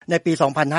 ในปี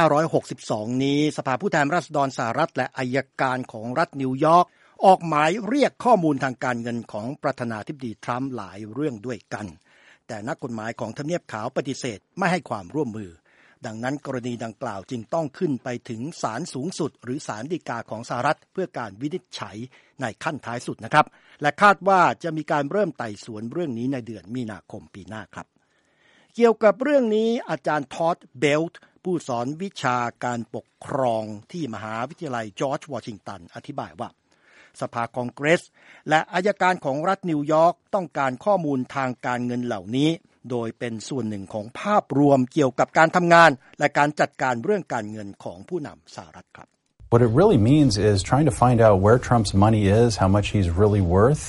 2562 นี้สภาผู้แทนราษฎรสหรัฐและอัยการของรัฐนิวยอร์กออกหมายเรียกข้อมูลทางการเงินของประธานาธิบดีทรัมป์หลายเรื่องด้วยกันแต่นักกฎหมายของทำเนียบขาวปฏิเสธไม่ให้ความร่วมมือดังนั้นกรณีดังกล่าวจึงต้องขึ้นไปถึงศาลสูงสุดหรือศาลฎีกาของสหรัฐเพื่อการวินิจฉัยในขั้นท้ายสุดนะครับและคาดว่าจะมีการเริ่มไต่สวนเรื่องนี้ในเดือนมีนาคมปีหน้าครับเกี่ยวกับเรื่องนี้อาจารย์ทอดเบลต์ผู้สอนวิชาการปกครองที่มหาวิทยาลัยจอร์จวอชิงตันอธิบายว่าสภาคองเกรสและอัยการของรัฐนิวยอร์กต้องการข้อมูลทางการเงินเหล่านี้โดยเป็นส่วนหนึ่งของภาพรวมเกี่ยวกับการทำงานและการจัดการเรื่องการเงินของผู้นำสหรัฐครับ What it really means is trying to find out where Trump's money is, how much he's really worth,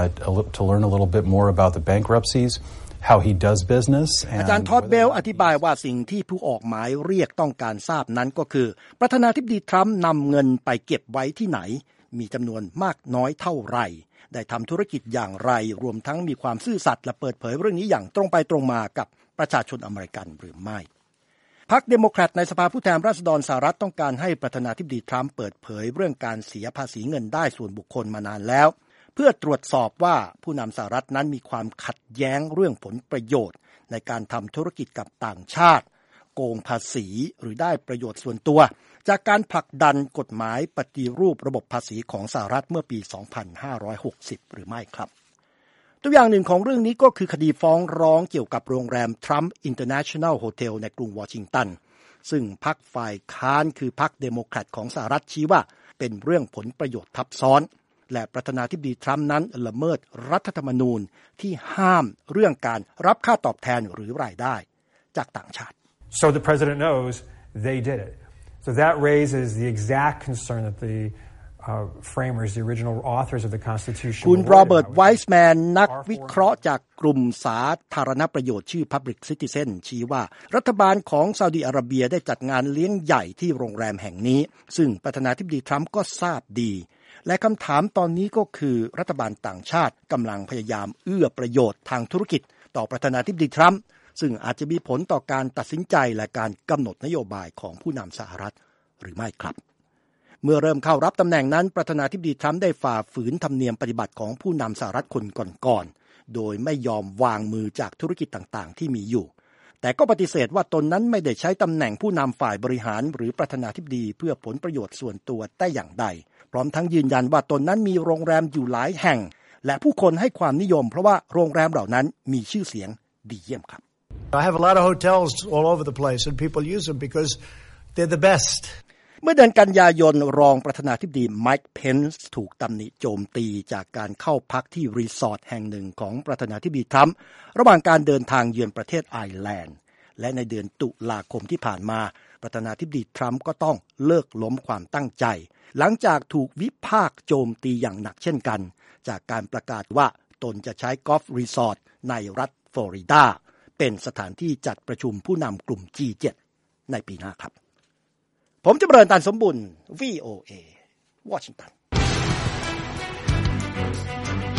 to learn a little bit more about the bankruptcies, how he does business. อาจารย์ทอดเบลอธิบายว่าสิ่งที่ผู้ออกหมายเรียกต้องการทราบนั้นก็คือประธานาธิบดีทรัมป์นำเงินไปเก็บไว้ที่ไหนมีจำนวนมากน้อยเท่าไหร่ได้ทำธุรกิจอย่างไรรวมทั้งมีความซื่อสัตย์และเปิดเผยเรื่องนี้อย่างตรงไปตรงมากับประชาชนอเมริกันหรือไม่พรรคเดโมแครตในสภาผู้แทนราษฎรสหรัฐต้องการให้ประธานาธิบดีทรัมป์เปิดเผยเรื่องการเสียภาษีเงินได้ส่วนบุคคลมานานแล้วเพื่อตรวจสอบว่าผู้นำสหรัฐนั้นมีความขัดแย้งเรื่องผลประโยชน์ในการทำธุรกิจกับต่างชาติโกงภาษีหรือได้ประโยชน์ส่วนตัวจากการผลักดันกฎหมายปฏิรูประบบภาษีของสหรัฐเมื่อปี 2560 หรือไม่ครับตัวอย่างหนึ่งของเรื่องนี้ก็คือคดีฟ้องร้องเกี่ยวกับโรงแรม Trump International Hotel ในกรุงวอชิงตันซึ่งพรรคฝ่ายค้านคือพรรคเดโมแครตของสหรัฐชี้ว่าเป็นเรื่องผลประโยชน์ทับซ้อนและประธานาธิบดีทรัมป์นั้นละเมิดรัฐธรรมนูญที่ห้ามเรื่องการรับค่าตอบแทนหรือรายได้จากต่างชาติ So the president knows they did it. So that raises the exact concern that the framers, the original authors of the Constitution. คุณโรเบิร์ตไวส์แมนนักวิเคราะห์จากกลุ่มสาธารณประโยชน์ชื่อ Public Citizen ชี้ว่ารัฐบาลของซาอุดิอาระเบียได้จัดงานเลี้ยงใหญ่ที่โรงแรมแห่งนี้ซึ่งประธานาธิบดีทรัมป์ก็ทราบดีและคำถามตอนนี้ก็คือรัฐบาลต่างชาติกำลังพยายามเอื้อประโยชน์ทางธุรกิจต่อประธานาธิบดีทรัมป์ซึ่งอาจจะมีผลต่อการตัดสินใจและการกำหนดนโยบายของผู้นำสหรัฐหรือไม่ครับเมื่อเริ่มเข้ารับตำแหน่งนั้นประธานาธิบดีทรัมป์ได้ฝ่าฝืนธรรมเนียมปฏิบัติของผู้นำสหรัฐคนก่อนๆโดยไม่ยอมวางมือจากธุรกิจต่างๆที่มีอยู่แต่ก็ปฏิเสธว่าตนนั้นไม่ได้ใช้ตำแหน่งผู้นำฝ่ายบริหารหรือประธานาธิบดีเพื่อผลประโยชน์ส่วนตัวแต่อย่างใดพร้อมทั้งยืนยันว่าตนนั้นมีโรงแรมอยู่หลายแห่งและผู้คนให้ความนิยมเพราะว่าโรงแรมเหล่านั้นมีชื่อเสียงดีเยี่ยมครับ I have a lot of hotels all over the place and people use them because they're the best เมื่อเดือนกันยายนรองประธานาธิบดีไมค์เพนซ์ถูกตำหนิโจมตีจากการเข้าพักที่รีสอร์ทแห่งหนึ่งของประธานาธิบดีทรัมป์ระหว่างการเดินทางเยือนประเทศไอร์แลนด์และในเดือนตุลาคมที่ผ่านมาประธานาธิบดีทรัมป์ก็ต้องเลิกล้มความตั้งใจหลังจากถูกวิพากษ์โจมตีอย่างหนักเช่นกันจากการประกาศว่าตนจะใช้กอล์ฟรีสอร์ทในรัฐฟลอริดาเป็นสถานที่จัดประชุมผู้นำกลุ่ม G7 ในปีหน้าครับผมจำเริญ ตันสมบุญ VOA วอชิงตัน